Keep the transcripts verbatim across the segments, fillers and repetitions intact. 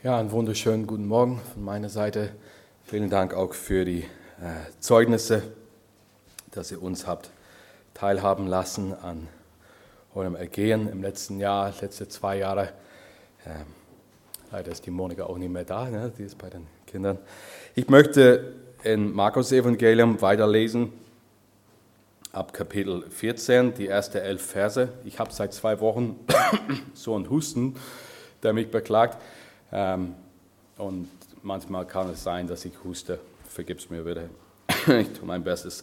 Ja, einen wunderschönen guten Morgen von meiner Seite. Vielen Dank auch für die äh, Zeugnisse, dass ihr uns habt teilhaben lassen an eurem Ergehen im letzten Jahr, letzte zwei Jahre. Ähm, leider ist die Monika auch nicht mehr da, ne? Die ist bei den Kindern. Ich möchte in Markus Evangelium weiterlesen, ab Kapitel vierzehn, die ersten elf Verse. Ich habe seit zwei Wochen so einen Husten, der mich beklagt. Ähm, und manchmal kann es sein, dass ich huste. Vergib's mir bitte. Ich tue mein Bestes.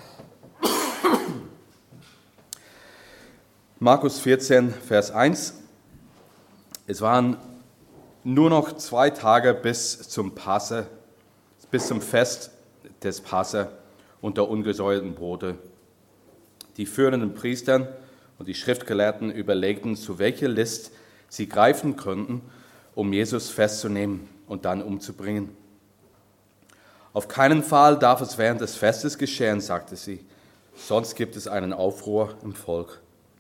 Markus vierzehn, Vers eins. Es waren nur noch zwei Tage bis zum Passe, bis zum Fest des Passe und der ungesäuerten Brote. Die führenden Priester und die Schriftgelehrten überlegten, zu welcher List sie greifen könnten, um Jesus festzunehmen und dann umzubringen. Auf keinen Fall darf es während des Festes geschehen, sagte sie, sonst gibt es einen Aufruhr im Volk.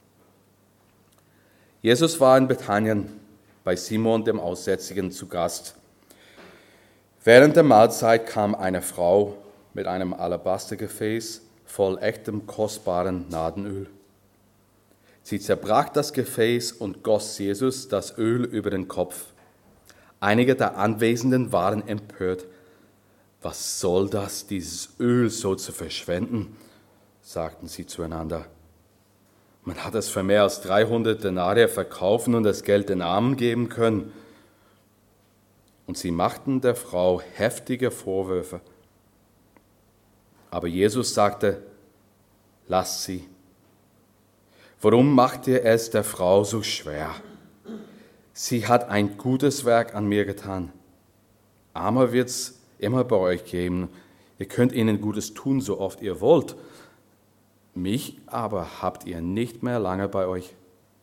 Jesus war in Bethanien bei Simon dem Aussätzigen zu Gast. Während der Mahlzeit kam eine Frau mit einem Alabastergefäß voll echtem, kostbaren Nadenöl. Sie zerbrach das Gefäß und goss Jesus das Öl über den Kopf. Einige der Anwesenden waren empört. Was soll das, dieses Öl so zu verschwenden? Sagten sie zueinander. Man hat es für mehr als dreihundert Denare verkaufen und das Geld den Armen geben können. Und sie machten der Frau heftige Vorwürfe. Aber Jesus sagte, lasst sie. Warum macht ihr es der Frau so schwer? Sie hat ein gutes Werk an mir getan. Armer wird es immer bei euch geben. Ihr könnt ihnen Gutes tun, so oft ihr wollt. Mich aber habt ihr nicht mehr lange bei euch.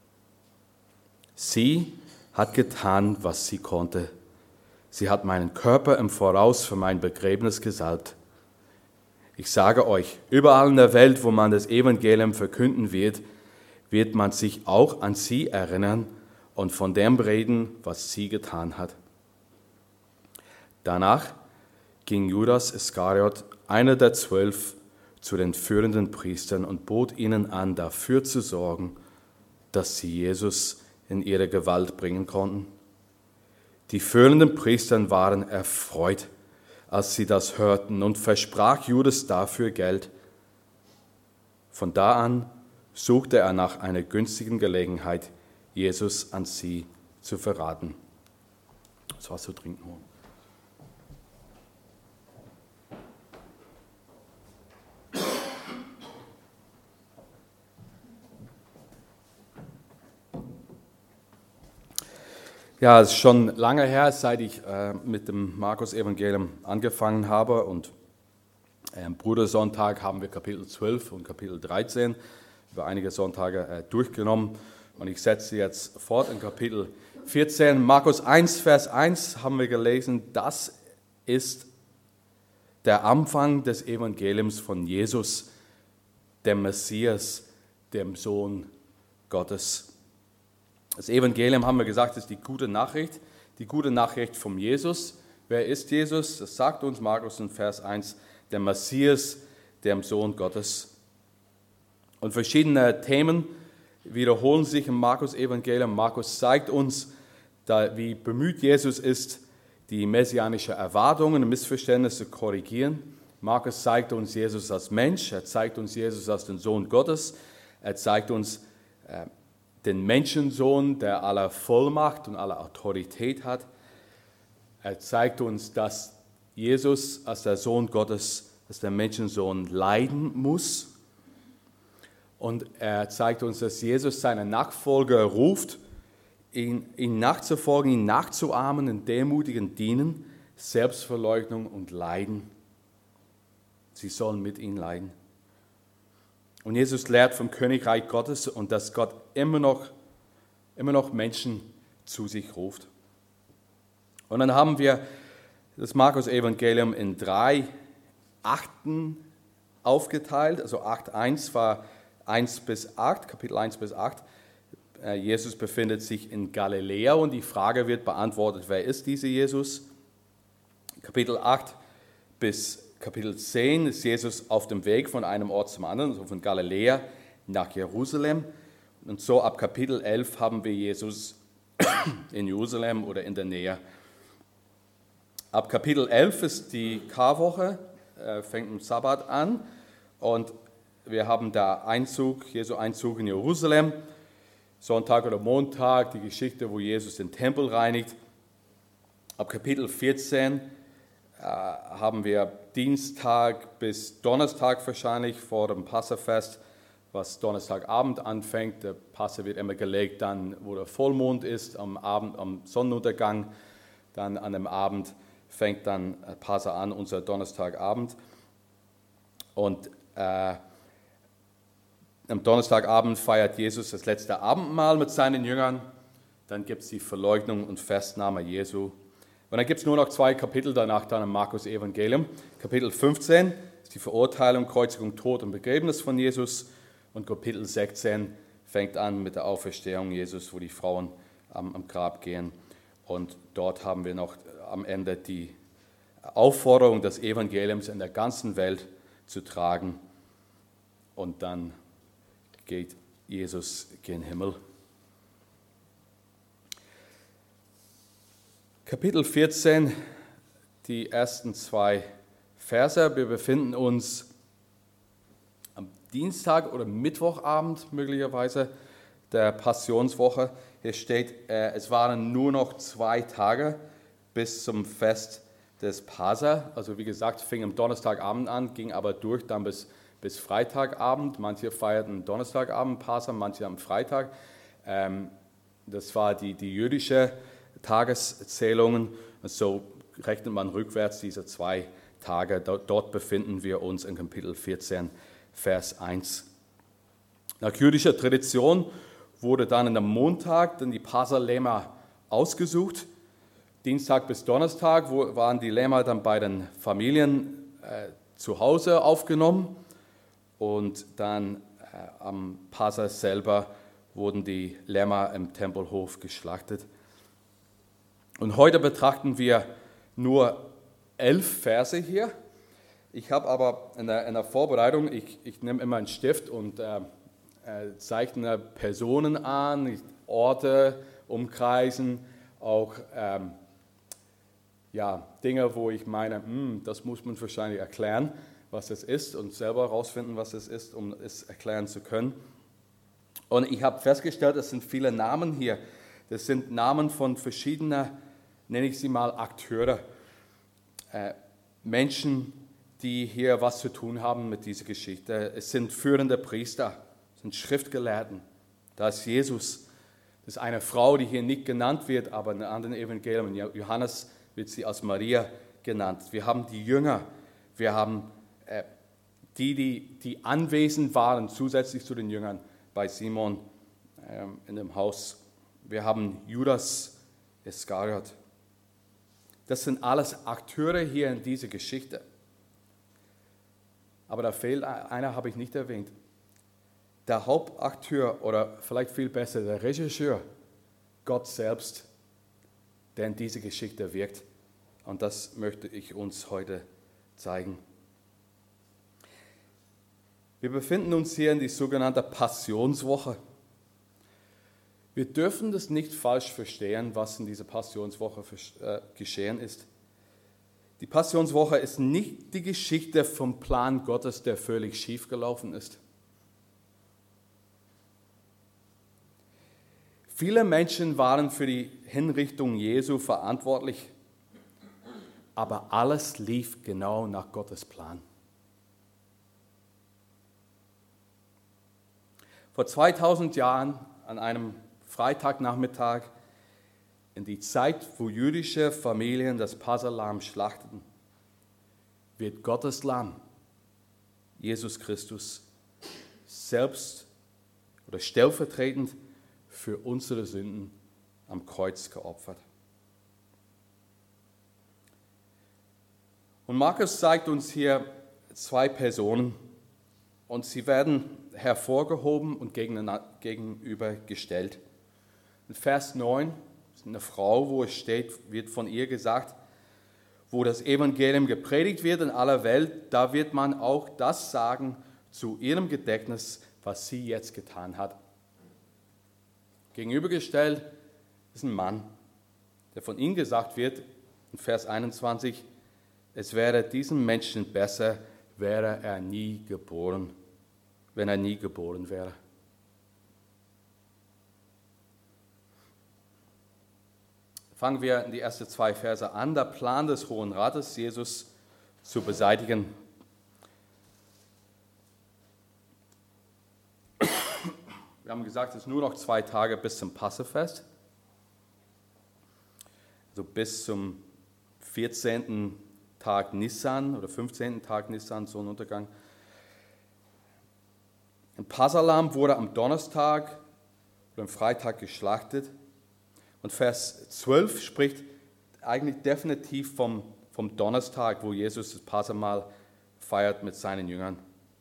Sie hat getan, was sie konnte. Sie hat meinen Körper im Voraus für mein Begräbnis gesalbt. Ich sage euch, überall in der Welt, wo man das Evangelium verkünden wird, wird man sich auch an sie erinnern und von dem reden, was sie getan hat. Danach ging Judas Iskariot, einer der zwölf, zu den führenden Priestern und bot ihnen an, dafür zu sorgen, dass sie Jesus in ihre Gewalt bringen konnten. Die führenden Priester waren erfreut, als sie das hörten, und versprach Judas dafür Geld. Von da an suchte er nach einer günstigen Gelegenheit, Jesus an sie zu verraten. Das war zu trinken. Ja, es ist schon lange her, seit ich äh, mit dem Markus-Evangelium angefangen habe. Und äh, am Brudersonntag haben wir Kapitel zwölf und Kapitel dreizehn über einige Sonntage äh, durchgenommen. Und ich setze jetzt fort in Kapitel vierzehn. Markus eins, Vers eins haben wir gelesen. Das ist der Anfang des Evangeliums von Jesus, dem Messias, dem Sohn Gottes. Das Evangelium, haben wir gesagt, ist die gute Nachricht, die gute Nachricht von Jesus. Wer ist Jesus? Das sagt uns Markus in Vers eins, der Messias, dem Sohn Gottes. Und verschiedene Themen wiederholen sich im Markus-Evangelium. Markus zeigt uns, wie bemüht Jesus ist, die messianische Erwartungen und Missverständnisse zu korrigieren. Markus zeigt uns Jesus als Mensch, er zeigt uns Jesus als den Sohn Gottes, er zeigt uns äh, den Menschensohn, der aller Vollmacht und aller Autorität hat. Er zeigt uns, dass Jesus als der Sohn Gottes, als der Menschensohn leiden muss. Und er zeigt uns, dass Jesus seine Nachfolger ruft, ihn, ihn nachzufolgen, ihn nachzuahmen, in demutigen Dienen, Selbstverleugnung und Leiden. Sie sollen mit ihm leiden. Und Jesus lehrt vom Königreich Gottes und dass Gott immer noch, immer noch Menschen zu sich ruft. Und dann haben wir das Markus-Evangelium in drei Akten aufgeteilt. Also Akt eins war eins bis acht, Kapitel eins bis acht. Jesus befindet sich in Galiläa und die Frage wird beantwortet, wer ist dieser Jesus? Kapitel acht bis Kapitel zehn ist Jesus auf dem Weg von einem Ort zum anderen, also von Galiläa nach Jerusalem. Und so ab Kapitel elf haben wir Jesus in Jerusalem oder in der Nähe. Ab Kapitel elf ist die Karwoche, äh, fängt am Sabbat an und wir haben da Einzug, Jesu Einzug in Jerusalem, Sonntag oder Montag, die Geschichte, wo Jesus den Tempel reinigt. Ab Kapitel vierzehn äh, haben wir Dienstag bis Donnerstag wahrscheinlich vor dem Passafest, was Donnerstagabend anfängt. Der Passa wird immer gelegt, dann wo der Vollmond ist, am Abend, am Sonnenuntergang. Dann an dem Abend fängt dann Passa an, unser Donnerstagabend. Und äh, am Donnerstagabend feiert Jesus das letzte Abendmahl mit seinen Jüngern. Dann gibt es die Verleugnung und Festnahme Jesu. Und dann gibt es nur noch zwei Kapitel danach, dann im Markus-Evangelium. Kapitel fünfzehn ist die Verurteilung, Kreuzigung, Tod und Begräbnis von Jesus. Und Kapitel sechzehn fängt an mit der Auferstehung Jesus, wo die Frauen am, am Grab gehen. Und dort haben wir noch am Ende die Aufforderung des Evangeliums in der ganzen Welt zu tragen. Und dann geht Jesus gen Himmel. Kapitel vierzehn, die ersten zwei Verse. Wir befinden uns am Dienstag oder Mittwochabend möglicherweise der Passionswoche. Hier steht, äh, es waren nur noch zwei Tage bis zum Fest des Passa. Also wie gesagt, fing am Donnerstagabend an, ging aber durch dann bis bis Freitagabend. Manche feierten Donnerstagabend Passa, manche am Freitag. Ähm, das war die, die jüdische Tageszählungen. Und so rechnet man rückwärts diese zwei Tage. Dort, dort befinden wir uns in Kapitel vierzehn, Vers eins. Nach jüdischer Tradition wurde dann am Montag dann die Passa-Lämmer ausgesucht. Dienstag bis Donnerstag waren die Lämmer dann bei den Familien äh, zu Hause aufgenommen. Und dann äh, am Passa selber wurden die Lämmer im Tempelhof geschlachtet. Und heute betrachten wir nur elf Verse hier. Ich habe aber in der, in der Vorbereitung, ich, ich nehme immer einen Stift und äh, äh, zeichne Personen an, Orte, Umkreisen, auch ähm, ja, Dinge, wo ich meine, hm, das muss man wahrscheinlich erklären, was es ist und selber herausfinden, was es ist, um es erklären zu können. Und ich habe festgestellt, es sind viele Namen hier. Das sind Namen von verschiedenen, nenne ich sie mal, Akteure. Äh, Menschen, die hier was zu tun haben mit dieser Geschichte. Es sind führende Priester, es sind Schriftgelehrten. Da ist Jesus. Das ist eine Frau, die hier nicht genannt wird, aber in anderen Evangelien, in Johannes wird sie als Maria genannt. Wir haben die Jünger, wir haben Die, die, die anwesend waren, zusätzlich zu den Jüngern bei Simon ähm, in dem Haus. Wir haben Judas Iskariot. Das sind alles Akteure hier in dieser Geschichte. Aber da fehlt einer, habe ich nicht erwähnt. Der Hauptakteur oder vielleicht viel besser der Regisseur, Gott selbst, der in dieser Geschichte wirkt. Und das möchte ich uns heute zeigen. Wir befinden uns hier in die sogenannte Passionswoche. Wir dürfen das nicht falsch verstehen, was in dieser Passionswoche geschehen ist. Die Passionswoche ist nicht die Geschichte vom Plan Gottes, der völlig schief gelaufen ist. Viele Menschen waren für die Hinrichtung Jesu verantwortlich, aber alles lief genau nach Gottes Plan. Vor zweitausend Jahren, an einem Freitagnachmittag, in die Zeit, wo jüdische Familien das Passalamm schlachteten, wird Gottes Lamm, Jesus Christus, selbst oder stellvertretend für unsere Sünden am Kreuz geopfert. Und Markus zeigt uns hier zwei Personen und sie werden hervorgehoben und gegenübergestellt. In Vers neun, eine Frau, wo es steht, wird von ihr gesagt, wo das Evangelium gepredigt wird in aller Welt, da wird man auch das sagen zu ihrem Gedächtnis, was sie jetzt getan hat. Gegenübergestellt ist ein Mann, der von ihm gesagt wird, in Vers einundzwanzig, es wäre diesem Menschen besser, wäre er nie geboren, wenn er nie geboren wäre. Fangen wir in die ersten zwei Verse an. Der Plan des Hohen Rates, Jesus zu beseitigen. Wir haben gesagt, es sind nur noch zwei Tage bis zum Passafest. Also bis zum vierzehnten Tag Nissan oder fünfzehnten Tag Nissan, Sonnenuntergang. Ein Passahlamm wurde am Donnerstag oder am Freitag geschlachtet. Und Vers zwölf spricht eigentlich definitiv vom, vom Donnerstag, wo Jesus das Passamahl feiert mit seinen Jüngern.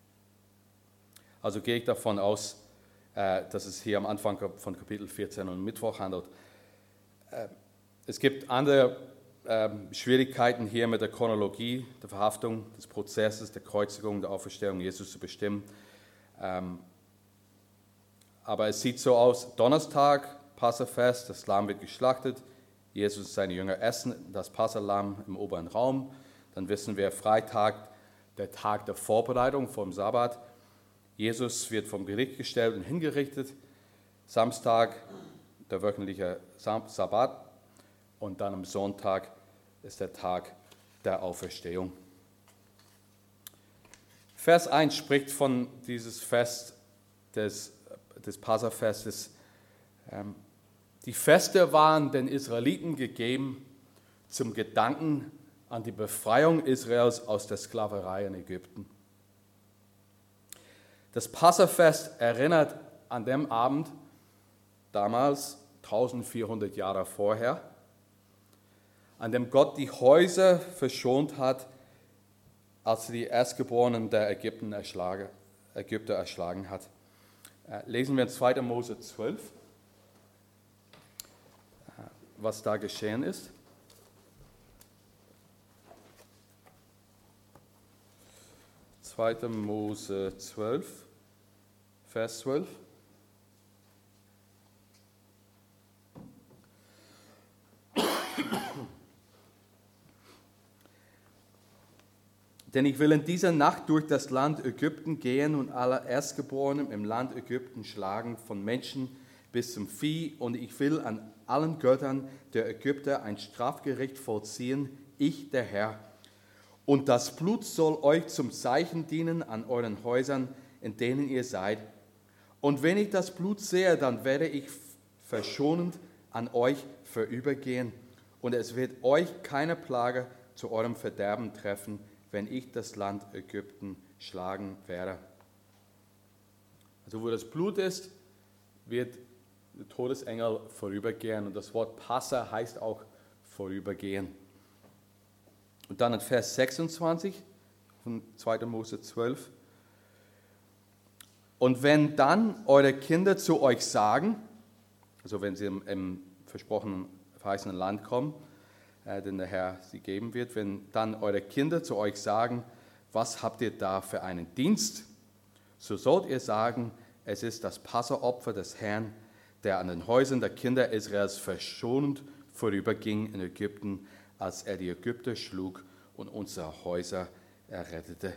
Also gehe ich davon aus, äh, dass es hier am Anfang von Kapitel vierzehn und Mittwoch handelt. Äh, es gibt andere äh, Schwierigkeiten hier mit der Chronologie, der Verhaftung, des Prozesses, der Kreuzigung, der Auferstehung Jesus zu bestimmen. Ähm, aber es sieht so aus, Donnerstag, Passafest, das Lamm wird geschlachtet, Jesus und seine Jünger essen das Passalamm im oberen Raum. Dann wissen wir, Freitag, der Tag der Vorbereitung vom Sabbat. Jesus wird vom Gericht gestellt und hingerichtet. Samstag, der wöchentliche Sabbat. Und dann am Sonntag ist der Tag der Auferstehung. Vers eins spricht von dieses Fest des, des Passafestes. Ähm, Die Feste waren den Israeliten gegeben zum Gedanken an die Befreiung Israels aus der Sklaverei in Ägypten. Das Passafest erinnert an den Abend, damals eintausendvierhundert Jahre vorher, an dem Gott die Häuser verschont hat, als er die Erstgeborenen der Ägypten erschlagen, Ägypter erschlagen hat. Lesen wir in zweiter Mose zwölf. Was da geschehen ist. zweiter Mose zwölf, Vers zwölf. Denn ich will in dieser Nacht durch das Land Ägypten gehen und alle Erstgeborenen im Land Ägypten schlagen, von Menschen bis zum Vieh, und ich will an allen Göttern der Ägypter ein Strafgericht vollziehen, ich der Herr. Und das Blut soll euch zum Zeichen dienen an euren Häusern, in denen ihr seid. Und wenn ich das Blut sehe, dann werde ich verschonend an euch vorübergehen, und es wird euch keine Plage zu eurem Verderben treffen, wenn ich das Land Ägypten schlagen werde. Also wo das Blut ist, wird der Todesengel vorübergehen. Und das Wort Passa heißt auch vorübergehen. Und dann in Vers sechsundzwanzig von zweiter Mose zwölf. Und wenn dann eure Kinder zu euch sagen, also wenn sie im, im versprochenen, verheißenen Land kommen, äh, den der Herr sie geben wird, wenn dann eure Kinder zu euch sagen, was habt ihr da für einen Dienst? So sollt ihr sagen, es ist das Passaopfer des Herrn, der an den Häusern der Kinder Israels verschonend vorüberging in Ägypten, als er die Ägypter schlug und unsere Häuser errettete.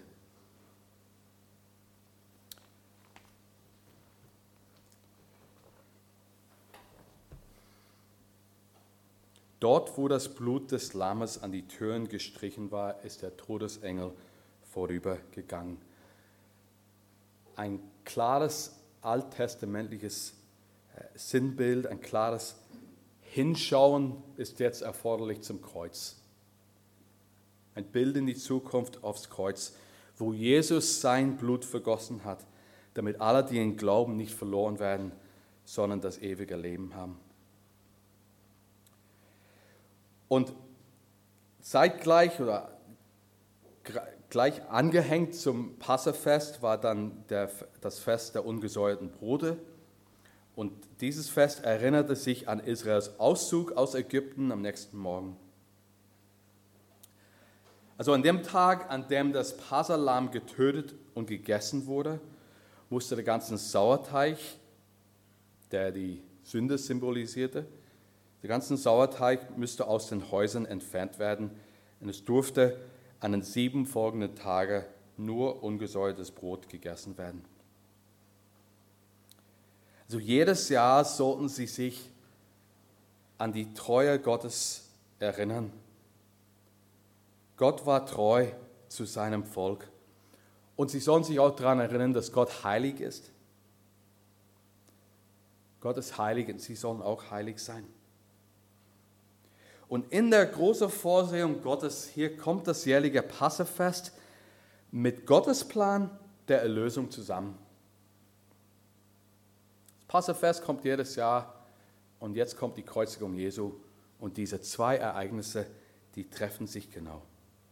Dort, wo das Blut des Lammes an die Türen gestrichen war, ist der Todesengel vorübergegangen. Ein klares alttestamentliches Sinnbild, ein klares Hinschauen ist jetzt erforderlich zum Kreuz. Ein Bild in die Zukunft aufs Kreuz, wo Jesus sein Blut vergossen hat, damit alle, die ihn glauben, nicht verloren werden, sondern das ewige Leben haben. Und zeitgleich oder gleich angehängt zum Passafest war dann der, das Fest der ungesäuerten Brote. Und dieses Fest erinnerte sich an Israels Auszug aus Ägypten am nächsten Morgen. Also an dem Tag, an dem das Passalamm getötet und gegessen wurde, musste der ganze Sauerteig, der die Sünde symbolisierte, der ganze Sauerteig müsste aus den Häusern entfernt werden und es durfte an den sieben folgenden Tagen nur ungesäuertes Brot gegessen werden. Also jedes Jahr sollten sie sich an die Treue Gottes erinnern. Gott war treu zu seinem Volk. Und sie sollen sich auch daran erinnern, dass Gott heilig ist. Gott ist heilig und sie sollen auch heilig sein. Und in der großen Vorsehung Gottes, hier kommt das jährliche Passafest mit Gottes Plan der Erlösung zusammen. Das Passafest kommt jedes Jahr und jetzt kommt die Kreuzigung Jesu und diese zwei Ereignisse, die treffen sich genau.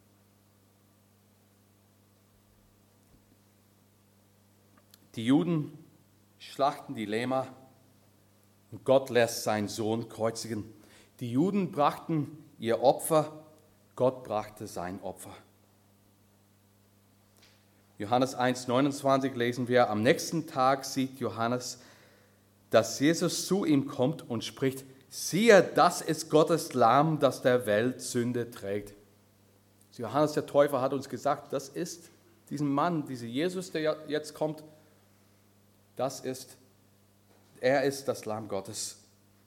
Die Juden schlachten die Lämmer und Gott lässt seinen Sohn kreuzigen. Die Juden brachten ihr Opfer, Gott brachte sein Opfer. Johannes eins neunundzwanzig lesen wir, am nächsten Tag sieht Johannes, dass Jesus zu ihm kommt und spricht, siehe, das ist Gottes Lamm, das der Welt Sünde trägt. Johannes der Täufer hat uns gesagt, das ist diesen Mann, dieser Jesus, der jetzt kommt, das ist, er ist das Lamm Gottes,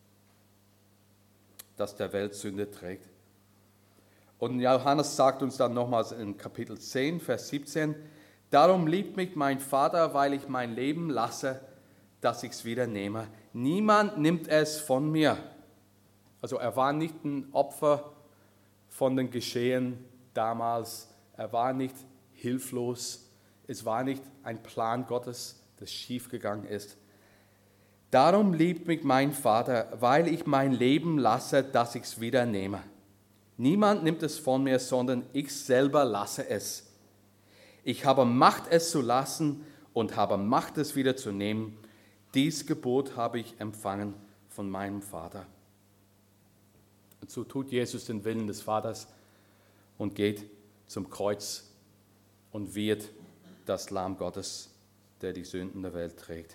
das der Welt Sünde trägt. Und Johannes sagt uns dann nochmals in Kapitel zehn, Vers siebzehn, darum liebt mich mein Vater, weil ich mein Leben lasse, dass ich es wieder nehme. Niemand nimmt es von mir. Also er war nicht ein Opfer von den Geschehen damals. Er war nicht hilflos. Es war nicht ein Plan Gottes, das schiefgegangen ist. Darum liebt mich mein Vater, weil ich mein Leben lasse, dass ich es wieder nehme. Niemand nimmt es von mir, sondern ich selber lasse es. Ich habe Macht, es zu lassen und habe Macht, es wieder zu nehmen. Dies Gebot habe ich empfangen von meinem Vater. Und so tut Jesus den Willen des Vaters und geht zum Kreuz und wird das Lamm Gottes, der die Sünden der Welt trägt.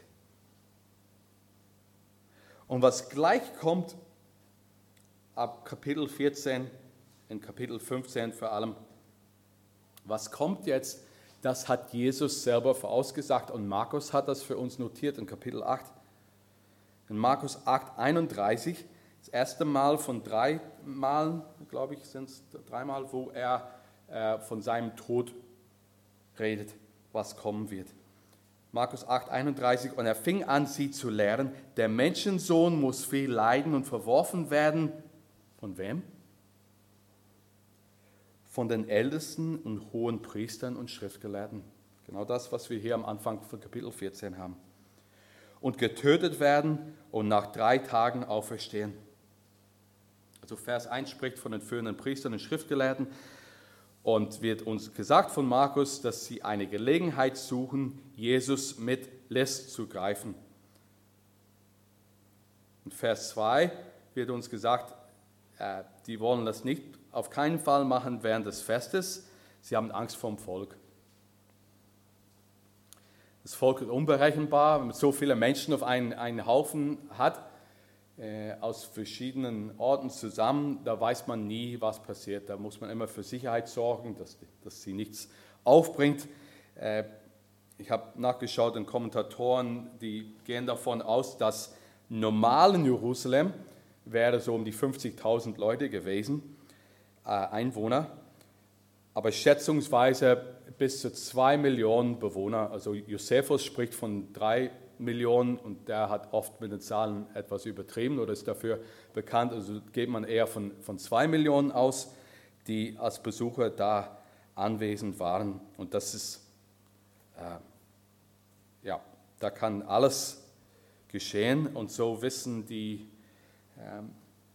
Und was gleich kommt, ab Kapitel vierzehn, in Kapitel fünfzehn vor allem, was kommt jetzt, das hat Jesus selber vorausgesagt und Markus hat das für uns notiert in Kapitel acht. In Markus acht, einunddreißig, das erste Mal von drei Malen, glaube ich, sind es dreimal, wo er äh, von seinem Tod redet, was kommen wird. Markus acht, einunddreißig, und er fing an, sie zu lehren, der Menschensohn muss viel leiden und verworfen werden. Von wem? Von den Ältesten und hohen Priestern und Schriftgelehrten. Genau das, was wir hier am Anfang von Kapitel vierzehn haben. Und getötet werden und nach drei Tagen auferstehen. Also Vers eins spricht von den führenden Priestern und Schriftgelehrten und wird uns gesagt von Markus, dass sie eine Gelegenheit suchen, Jesus mit List zu greifen. In Vers zwei wird uns gesagt, äh, die wollen das nicht auf keinen Fall machen während des Festes. Sie haben Angst vor dem Volk. Das Volk ist unberechenbar, wenn man so viele Menschen auf einen, einen Haufen hat, äh, aus verschiedenen Orten zusammen, da weiß man nie, was passiert. Da muss man immer für Sicherheit sorgen, dass, dass sie nichts aufbringt. Äh, ich habe nachgeschaut, den Kommentatoren, die gehen davon aus, dass normal in Jerusalem wäre so um die fünfzigtausend Leute gewesen, Einwohner, aber schätzungsweise bis zu zwei Millionen Bewohner. Also Josephus spricht von drei Millionen und der hat oft mit den Zahlen etwas übertrieben oder ist dafür bekannt. Also geht man eher von, von zwei Millionen aus, die als Besucher da anwesend waren. Und das ist, äh, ja, da kann alles geschehen und so wissen die ähm,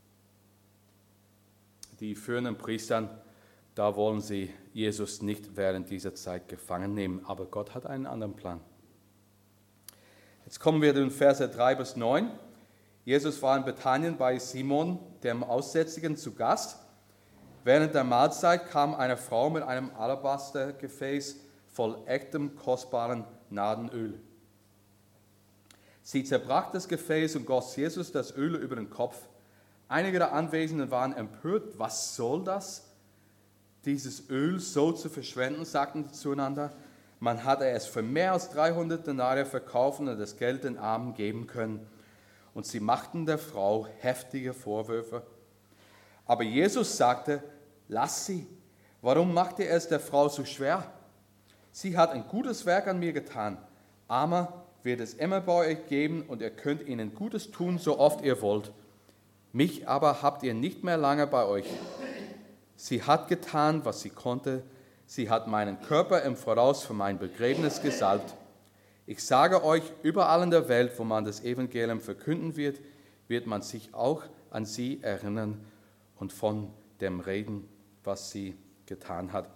Die führenden Priester, da wollen sie Jesus nicht während dieser Zeit gefangen nehmen, aber Gott hat einen anderen Plan. Jetzt kommen wir in Verse drei bis neun. Jesus war in Bethanien bei Simon, dem Aussätzigen, zu Gast. Während der Mahlzeit kam eine Frau mit einem Alabastergefäß voll echtem, kostbaren Nadenöl. Sie zerbrach das Gefäß und goss Jesus das Öl über den Kopf. Einige der Anwesenden waren empört. Was soll das, dieses Öl so zu verschwenden, sagten sie zueinander. Man hatte es für mehr als dreihundert Denare verkaufen und das Geld den Armen geben können. Und sie machten der Frau heftige Vorwürfe. Aber Jesus sagte, lass sie. Warum macht ihr es der Frau so schwer? Sie hat ein gutes Werk an mir getan. Armer wird es immer bei euch geben und ihr könnt ihnen Gutes tun, so oft ihr wollt. Mich aber habt ihr nicht mehr lange bei euch. Sie hat getan, was sie konnte. Sie hat meinen Körper im Voraus für mein Begräbnis gesalbt. Ich sage euch, überall in der Welt, wo man das Evangelium verkünden wird, wird man sich auch an sie erinnern und von dem reden, was sie getan hat.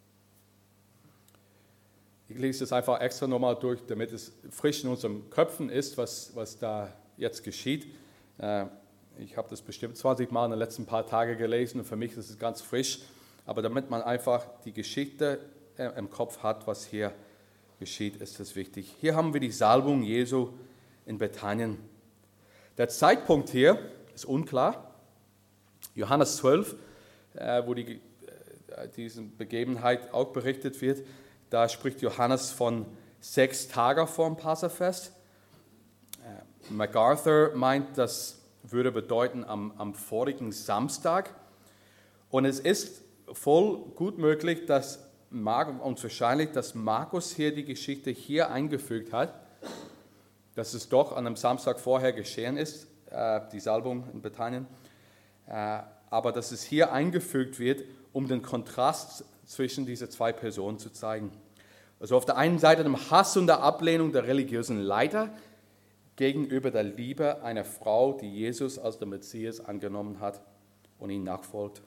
Ich lese das einfach extra nochmal durch, damit es frisch in unseren Köpfen ist, was, was da jetzt geschieht. Ich habe das bestimmt zwanzig Mal in den letzten paar Tagen gelesen und für mich ist es ganz frisch. Aber damit man einfach die Geschichte im Kopf hat, was hier geschieht, ist das wichtig. Hier haben wir die Salbung Jesu in Bethanien. Der Zeitpunkt hier ist unklar. Johannes zwölf, wo die, diese Begebenheit auch berichtet wird, da spricht Johannes von sechs Tagen vor dem Passafest. MacArthur meint, das würde bedeuten am, am vorigen Samstag. Und es ist voll gut möglich, dass und wahrscheinlich, dass Markus hier die Geschichte hier eingefügt hat, dass es doch an einem Samstag vorher geschehen ist, äh, die Salbung in Bethanien, äh, aber dass es hier eingefügt wird, um den Kontrast zwischen diese zwei Personen zu zeigen. Also auf der einen Seite dem Hass und der Ablehnung der religiösen Leiter gegenüber der Liebe einer Frau, die Jesus als der Messias angenommen hat und ihn nachfolgt.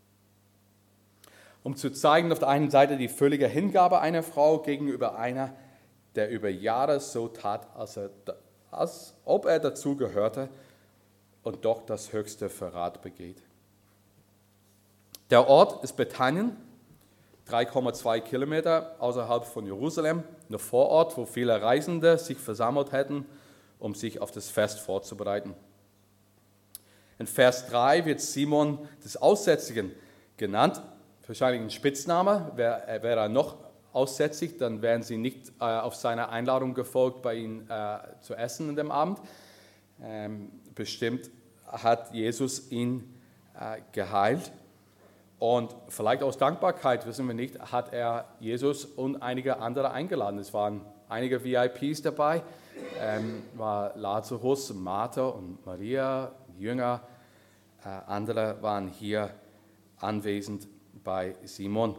Um zu zeigen, auf der einen Seite die völlige Hingabe einer Frau gegenüber einer, der über Jahre so tat, als, er, als ob er dazu gehörte und doch das höchste Verrat begeht. Der Ort ist Bethanien, drei Komma zwei Kilometer außerhalb von Jerusalem, ein Vorort, wo viele Reisende sich versammelt hätten, um sich auf das Fest vorzubereiten. In Vers drei wird Simon des Aussätzigen genannt, wahrscheinlich ein Spitzname. Wäre er noch aussätzig, dann wären sie nicht äh, auf seine Einladung gefolgt, bei ihm äh, zu essen an dem Abend. Ähm, bestimmt hat Jesus ihn äh, geheilt. Und vielleicht aus Dankbarkeit, wissen wir nicht, hat er Jesus und einige andere eingeladen. Es waren einige V I Ps dabei, ähm, war Lazarus, Martha und Maria, Jünger. Äh, andere waren hier anwesend bei Simon.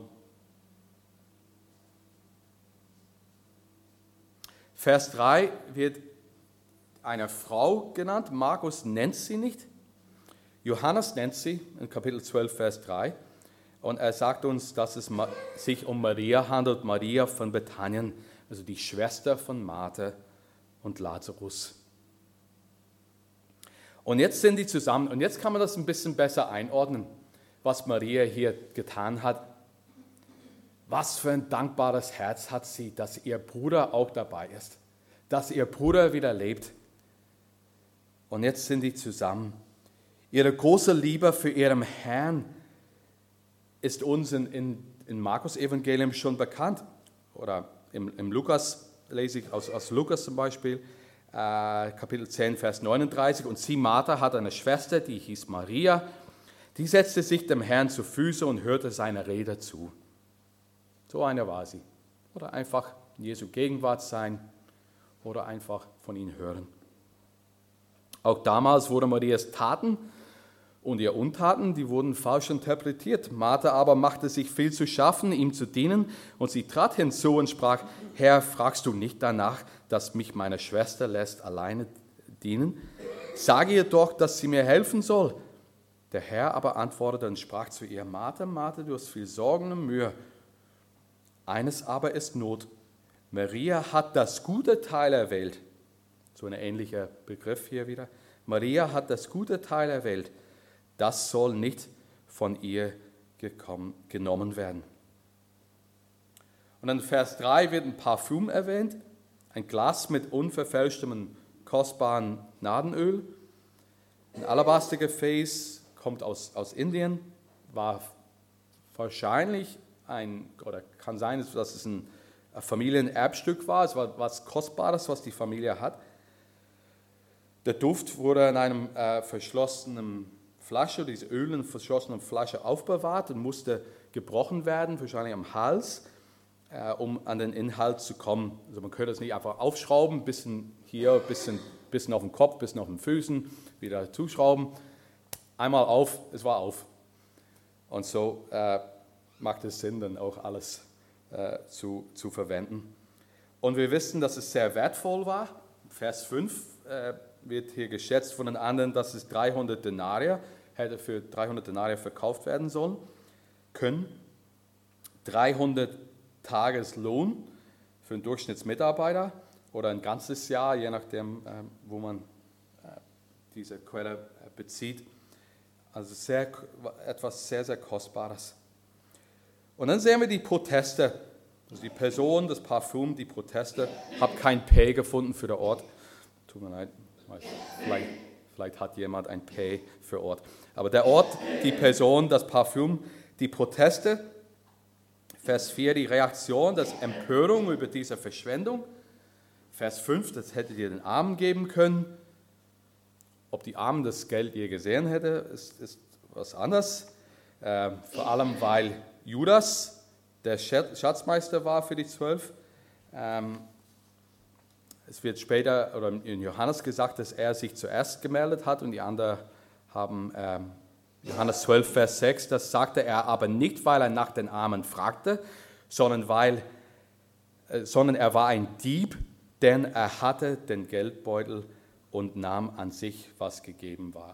Vers drei wird eine Frau genannt. Markus nennt sie nicht. Johannes nennt sie in Kapitel zwölf, Vers drei. Und er sagt uns, dass es sich um Maria handelt, Maria von Bethanien, also die Schwester von Martha und Lazarus. Und jetzt sind die zusammen. Und jetzt kann man das ein bisschen besser einordnen, was Maria hier getan hat. Was für ein dankbares Herz hat sie, dass ihr Bruder auch dabei ist, dass ihr Bruder wieder lebt. Und jetzt sind die zusammen. Ihre große Liebe für ihren Herrn ist uns in, in, in Markus Evangelium schon bekannt. Oder im, im Lukas, lese ich aus, aus Lukas zum Beispiel, äh, Kapitel zehn, Vers neununddreißig. Und sie, Martha, hat eine Schwester, die hieß Maria. Die setzte sich dem Herrn zu Füßen und hörte seiner Rede zu. So eine war sie. Oder einfach in Jesu Gegenwart sein oder einfach von ihm hören. Auch damals wurden Marias Taten und ihr Untaten, die wurden falsch interpretiert. Martha aber machte sich viel zu schaffen, ihm zu dienen, und sie trat hinzu und sprach: Herr, fragst du nicht danach, dass mich meine Schwester lässt alleine dienen? Sage ihr doch, dass sie mir helfen soll. Der Herr aber antwortete und sprach zu ihr: Martha, Martha, du hast viel Sorgen und Mühe. Eines aber ist Not. Maria hat das gute Teil erwählt. So ein ähnlicher Begriff hier wieder. Maria hat das gute Teil erwählt. Das soll nicht von ihr gekommen, genommen werden. Und in Vers drei wird ein Parfüm erwähnt. Ein Glas mit unverfälschtem, kostbaren Nadenöl. Ein Alabastergefäß, kommt aus, aus Indien, war wahrscheinlich ein, oder kann sein, dass es ein Familienerbstück war. Es war was Kostbares, was die Familie hat. Der Duft wurde in einem äh, verschlossenen Flasche, diese Öl in einer verschlossenen Flasche aufbewahrt und musste gebrochen werden, wahrscheinlich am Hals, äh, um an den Inhalt zu kommen. Also man könnte es nicht einfach aufschrauben, bisschen hier, bisschen, bisschen auf dem Kopf, bisschen auf den Füßen, wieder zuschrauben. Einmal auf, es war auf. Und so äh, macht es Sinn, dann auch alles äh, zu, zu verwenden. Und wir wissen, dass es sehr wertvoll war. Vers fünf äh, wird hier geschätzt von den anderen, dass es dreihundert Denarier hätte für dreihundert Denarier verkauft werden sollen können. dreihundert Tageslohn für einen Durchschnittsmitarbeiter oder ein ganzes Jahr, je nachdem, äh, wo man äh, diese Quelle äh, bezieht. Also sehr, etwas sehr, sehr Kostbares. Und dann sehen wir die Proteste. Also die Person, das Parfüm, die Proteste. Ich habe kein Pay gefunden für den Ort. Tut mir leid, vielleicht, vielleicht hat jemand ein Pay für Ort. Aber der Ort, die Person, das Parfüm, die Proteste. Vers vier, die Reaktion, das Empörung über diese Verschwendung. Vers fünf, das hättet ihr den Armen geben können. Ob die Armen das Geld je gesehen hätten, ist, ist was anderes. Äh, vor allem, weil Judas der Schatzmeister war für die Zwölf. Ähm, es wird später oder in Johannes gesagt, dass er sich zuerst gemeldet hat und die anderen haben ähm, Johannes zwölf, Vers sechs, das sagte er aber nicht, weil er nach den Armen fragte, sondern, weil, äh, sondern er war ein Dieb, denn er hatte den Geldbeutel und nahm an sich, was gegeben war.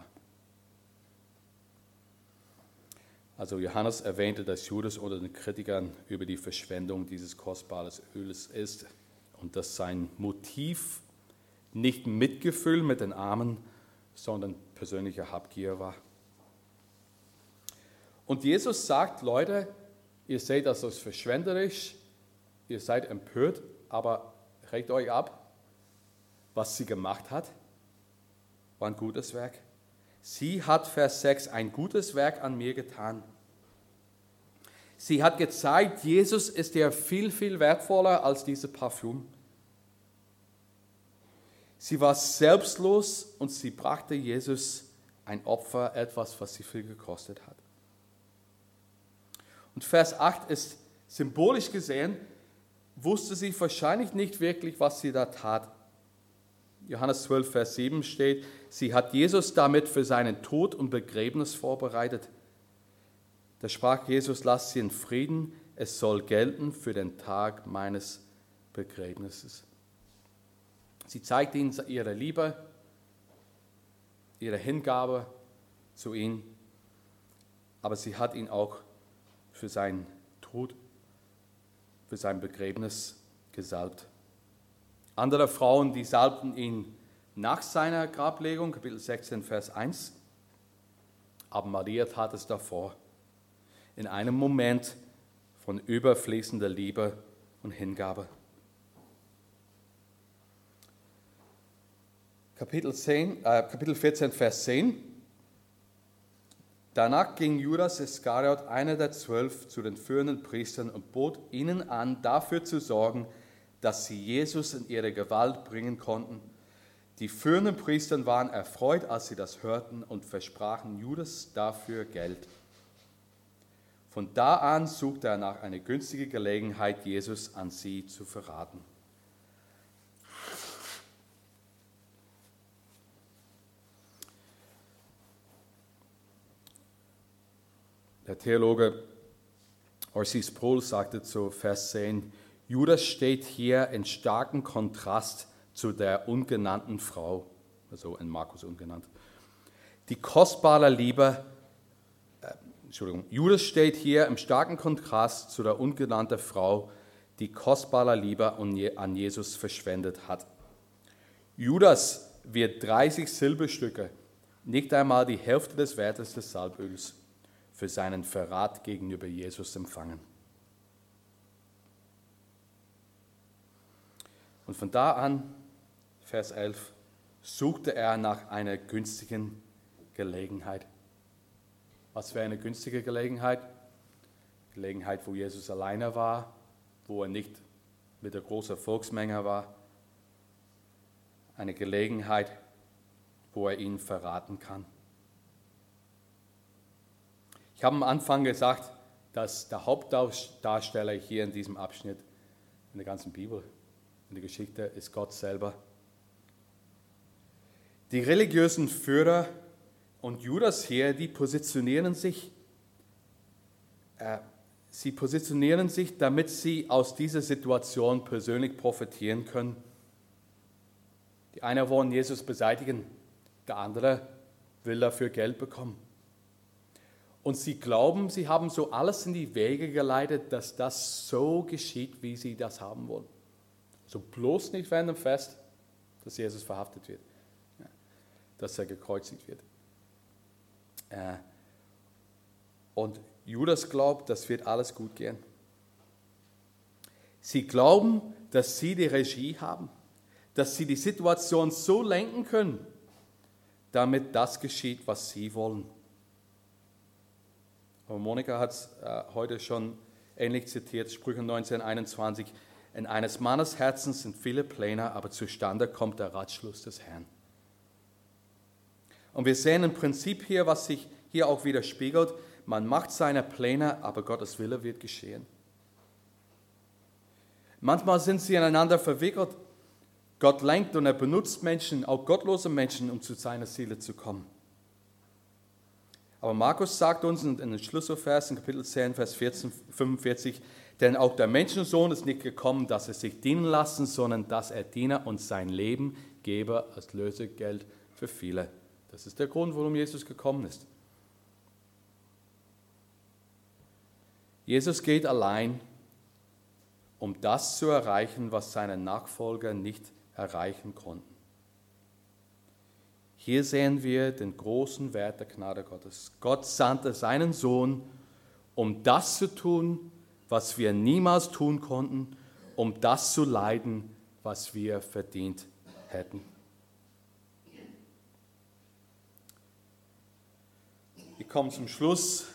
Also Johannes erwähnte, dass Judas unter den Kritikern über die Verschwendung dieses kostbaren Öls ist und dass sein Motiv nicht Mitgefühl mit den Armen, sondern persönliche Habgier war. Und Jesus sagt, Leute, ihr seht das als verschwenderisch, ihr seid empört, aber regt euch ab, was sie gemacht hat, war ein gutes Werk. Sie hat, Vers sechs, ein gutes Werk an mir getan. Sie hat gezeigt, Jesus ist ja viel, viel wertvoller als diese Parfüm. Sie war selbstlos und sie brachte Jesus ein Opfer, etwas, was sie viel gekostet hat. Und Vers acht ist symbolisch gesehen, wusste sie wahrscheinlich nicht wirklich, was sie da tat. Johannes zwölf, Vers sieben steht, sie hat Jesus damit für seinen Tod und Begräbnis vorbereitet. Da sprach Jesus, lasst sie in Frieden, es soll gelten für den Tag meines Begräbnisses. Sie zeigt ihnen ihre Liebe, ihre Hingabe zu ihm, aber sie hat ihn auch für seinen Tod, für sein Begräbnis gesalbt. Andere Frauen, die salbten ihn nach seiner Grablegung, Kapitel sechzehn, Vers eins. Aber Maria tat es davor, in einem Moment von überfließender Liebe und Hingabe. Kapitel, zehn, äh, Kapitel vierzehn, Vers zehn. Danach ging Judas Iskariot, einer der zwölf, zu den führenden Priestern und bot ihnen an, dafür zu sorgen, dass sie Jesus in ihre Gewalt bringen konnten. Die führenden Priester waren erfreut, als sie das hörten und versprachen Judas dafür Geld. Von da an suchte er nach einer günstigen Gelegenheit, Jesus an sie zu verraten. Der Theologe Orsi Sproul sagte zu Vers zehn, Judas steht hier in starkem Kontrast zu der ungenannten Frau, also in Markus ungenannt. Die kostbare Liebe, äh, Entschuldigung, Judas steht hier im starken Kontrast zu der ungenannten Frau, die kostbare Liebe an Jesus verschwendet hat. Judas wird dreißig Silberstücke, nicht einmal die Hälfte des Wertes des Salböls, für seinen Verrat gegenüber Jesus empfangen. Und von da an, Vers elf, suchte er nach einer günstigen Gelegenheit. Was für eine günstige Gelegenheit? Gelegenheit, wo Jesus alleine war, wo er nicht mit der großen Volksmenge war. Eine Gelegenheit, wo er ihn verraten kann. Ich habe am Anfang gesagt, dass der Hauptdarsteller hier in diesem Abschnitt, in der ganzen Bibel, in der Geschichte, ist Gott selber. Die religiösen Führer und Judas hier, die positionieren sich, äh, sie positionieren sich, damit sie aus dieser Situation persönlich profitieren können. Die einen wollen Jesus beseitigen, der andere will dafür Geld bekommen. Und sie glauben, sie haben so alles in die Wege geleitet, dass das so geschieht, wie sie das haben wollen. So bloß nicht während dem Fest, dass Jesus verhaftet wird, ja, dass er gekreuzigt wird. Äh, und Judas glaubt, das wird alles gut gehen. Sie glauben, dass sie die Regie haben, dass sie die Situation so lenken können, damit das geschieht, was sie wollen. Aber Monika hat es äh, heute schon ähnlich zitiert, Sprüche neunzehn einundzwanzig. In eines Mannes Herzens sind viele Pläne, aber zustande kommt der Ratschluss des Herrn. Und wir sehen im Prinzip hier, was sich hier auch widerspiegelt. Man macht seine Pläne, aber Gottes Wille wird geschehen. Manchmal sind sie ineinander verwickelt. Gott lenkt und er benutzt Menschen, auch gottlose Menschen, um zu seiner Ziele zu kommen. Aber Markus sagt uns in den Schlüsselvers in Kapitel zehn, Vers vierzehn, fünfundvierzig, denn auch der Menschensohn ist nicht gekommen, dass er sich dienen lassen, sondern dass er diene und sein Leben gebe als Lösegeld für viele. Das ist der Grund, warum Jesus gekommen ist. Jesus geht allein, um das zu erreichen, was seine Nachfolger nicht erreichen konnten. Hier sehen wir den großen Wert der Gnade Gottes. Gott sandte seinen Sohn, um das zu tun, was wir niemals tun konnten, um das zu leiden, was wir verdient hätten. Ich komme zum Schluss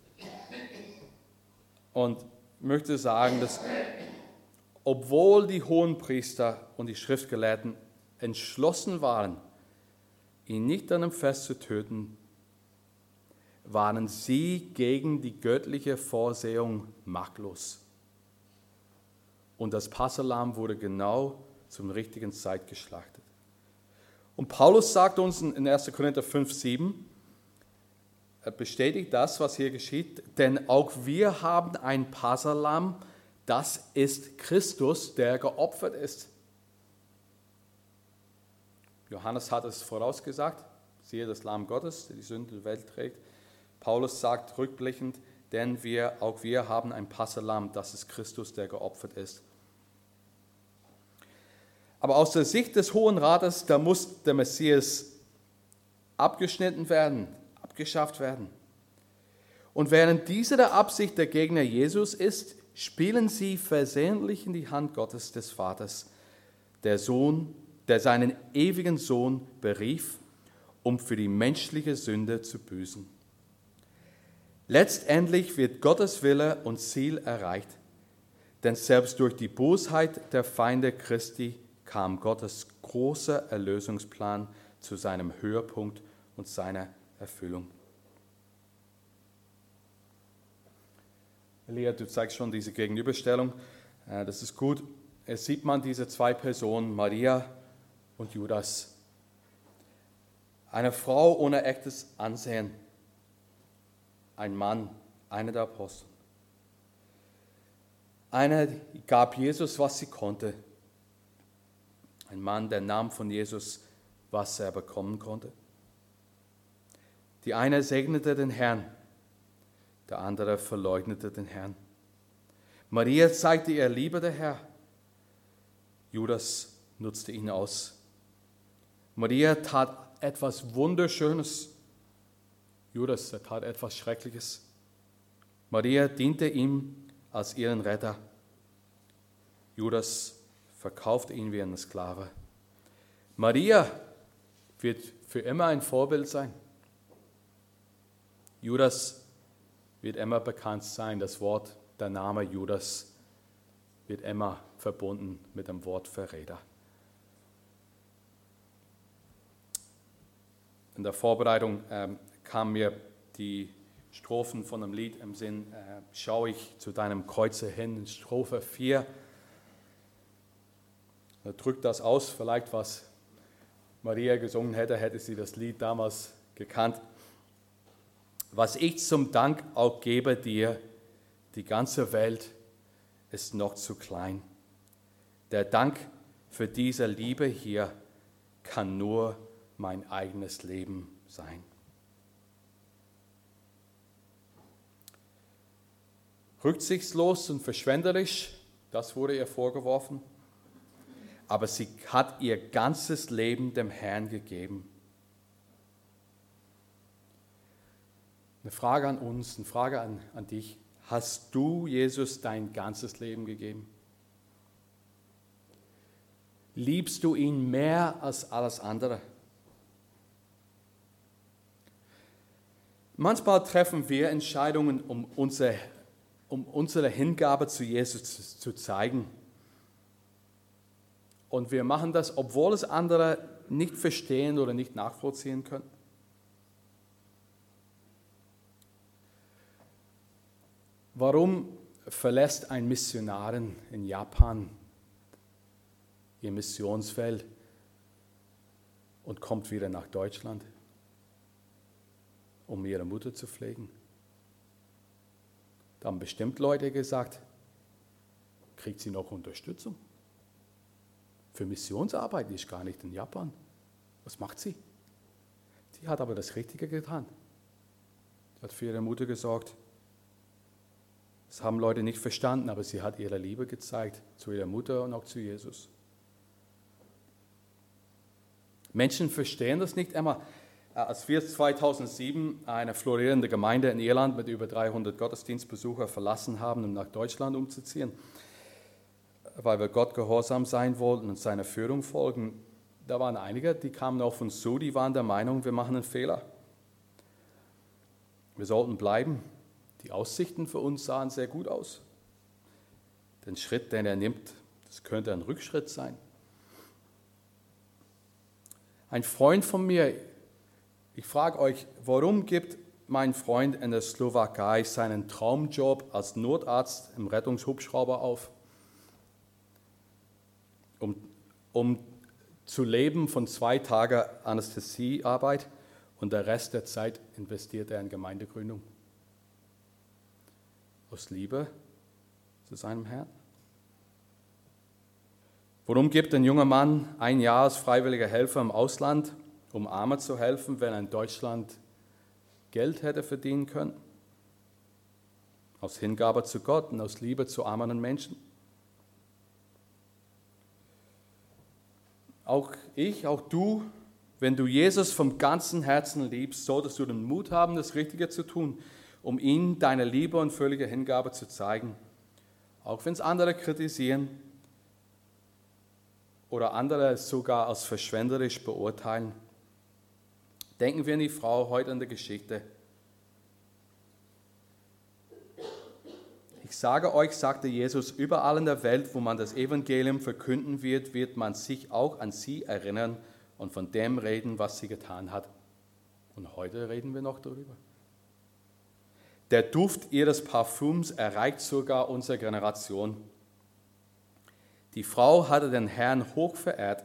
und möchte sagen, dass obwohl die Hohenpriester und die Schriftgelehrten entschlossen waren, ihn nicht an einem Fest zu töten, waren sie gegen die göttliche Vorsehung machtlos. Und das Passahlamm wurde genau zum richtigen Zeit geschlachtet. Und Paulus sagt uns in erster Korinther fünf, sieben, er bestätigt das, was hier geschieht, denn auch wir haben ein Passahlamm, das ist Christus, der geopfert ist. Johannes hat es vorausgesagt, siehe das Lamm Gottes, der die Sünde der Welt trägt. Paulus sagt rückblickend, denn wir, auch wir haben ein Passahlamm, das ist Christus, der geopfert ist. Aber aus der Sicht des Hohen Rates, da muss der Messias abgeschnitten werden, abgeschafft werden. Und während diese der Absicht der Gegner Jesus ist, spielen sie versehentlich in die Hand Gottes des Vaters, der Sohn, der seinen ewigen Sohn berief, um für die menschliche Sünde zu büßen. Letztendlich wird Gottes Wille und Ziel erreicht, denn selbst durch die Bosheit der Feinde Christi kam Gottes großer Erlösungsplan zu seinem Höhepunkt und seiner Erfüllung. Elia, du zeigst schon diese Gegenüberstellung, das ist gut. Es sieht man diese zwei Personen, Maria und Judas. Eine Frau ohne echtes Ansehen. Ein Mann, einer der Apostel. Einer gab Jesus, was sie konnte. Ein Mann, der nahm von Jesus, was er bekommen konnte. Die eine segnete den Herrn, der andere verleugnete den Herrn. Maria zeigte ihr Liebe der Herr. Judas nutzte ihn aus. Maria tat etwas Wunderschönes. Judas tat etwas Schreckliches. Maria diente ihm als ihren Retter. Judas verkaufte ihn wie eine Sklave. Maria wird für immer ein Vorbild sein. Judas wird immer bekannt sein. Das Wort, der Name Judas wird immer verbunden mit dem Wort Verräter. In der Vorbereitung ähm, kam mir die Strophen von einem Lied im Sinn, äh, schau ich zu deinem Kreuze hin, in Strophe vier. Da drückt das aus, vielleicht was Maria gesungen hätte, hätte sie das Lied damals gekannt. Was ich zum Dank auch gebe dir, die ganze Welt ist noch zu klein. Der Dank für diese Liebe hier kann nur mein eigenes Leben sein. Rücksichtslos und verschwenderisch, das wurde ihr vorgeworfen. Aber sie hat ihr ganzes Leben dem Herrn gegeben. Eine Frage an uns, eine Frage an, an dich. Hast du Jesus dein ganzes Leben gegeben? Liebst du ihn mehr als alles andere? Manchmal treffen wir Entscheidungen, um unsere, um unsere Hingabe zu Jesus zu, zu zeigen. Und wir machen das, obwohl es andere nicht verstehen oder nicht nachvollziehen können. Warum verlässt ein Missionar in Japan ihr Missionsfeld und kommt wieder nach Deutschland, um ihre Mutter zu pflegen? Da haben bestimmt Leute gesagt, kriegt sie noch Unterstützung? Für Missionsarbeit, die ist gar nicht in Japan. Was macht sie? Sie hat aber das Richtige getan. Sie hat für ihre Mutter gesorgt. Das haben Leute nicht verstanden, aber sie hat ihre Liebe gezeigt zu ihrer Mutter und auch zu Jesus. Menschen verstehen das nicht immer. Als wir zweitausendsieben eine florierende Gemeinde in Irland mit über dreihundert Gottesdienstbesuchern verlassen haben, um nach Deutschland umzuziehen, weil wir Gott gehorsam sein wollten und seiner Führung folgen, da waren einige, die kamen auf uns zu, die waren der Meinung, wir machen einen Fehler. Wir sollten bleiben. Die Aussichten für uns sahen sehr gut aus. Den Schritt, den er nimmt, das könnte ein Rückschritt sein. Ein Freund von mir, ich frage euch, warum gibt mein Freund in der Slowakei seinen Traumjob als Notarzt im Rettungshubschrauber auf? Um, um zu leben von zwei Tagen Anästhesiearbeit und der Rest der Zeit investiert er in Gemeindegründung. Aus Liebe zu seinem Herrn. Warum gibt ein junger Mann ein Jahr als freiwilliger Helfer im Ausland, um Armen zu helfen, wenn er in Deutschland Geld hätte verdienen können? Aus Hingabe zu Gott und aus Liebe zu armen Menschen. Auch ich, auch du, wenn du Jesus vom ganzen Herzen liebst, solltest du den Mut haben, das Richtige zu tun, um ihm deine Liebe und völlige Hingabe zu zeigen. Auch wenn es andere kritisieren oder andere es sogar als verschwenderisch beurteilen. Denken wir an die Frau heute in der Geschichte. Ich sage euch, sagte Jesus, überall in der Welt, wo man das Evangelium verkünden wird, wird man sich auch an sie erinnern und von dem reden, was sie getan hat. Und heute reden wir noch darüber. Der Duft ihres Parfüms erreicht sogar unsere Generation. Die Frau hatte den Herrn hoch verehrt.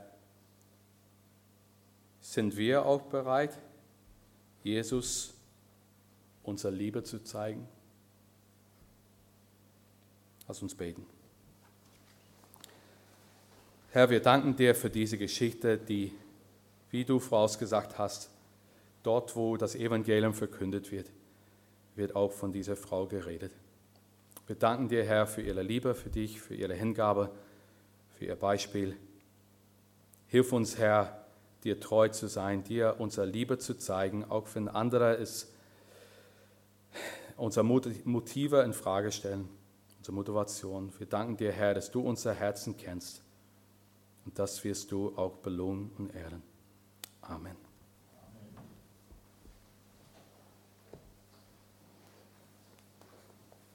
Sind wir auch bereit, Jesus unsere Liebe zu zeigen? Lass uns beten. Herr, wir danken dir für diese Geschichte, die, wie du vorausgesagt hast, dort, wo das Evangelium verkündet wird, wird auch von dieser Frau geredet. Wir danken dir, Herr, für ihre Liebe, für dich, für ihre Hingabe, für ihr Beispiel. Hilf uns, Herr, dir treu zu sein, dir unsere Liebe zu zeigen, auch wenn andere es, unsere Motive in Frage stellen, unsere Motivation. Wir danken dir, Herr, dass du unser Herzen kennst und das wirst du auch belohnen und ehren. Amen.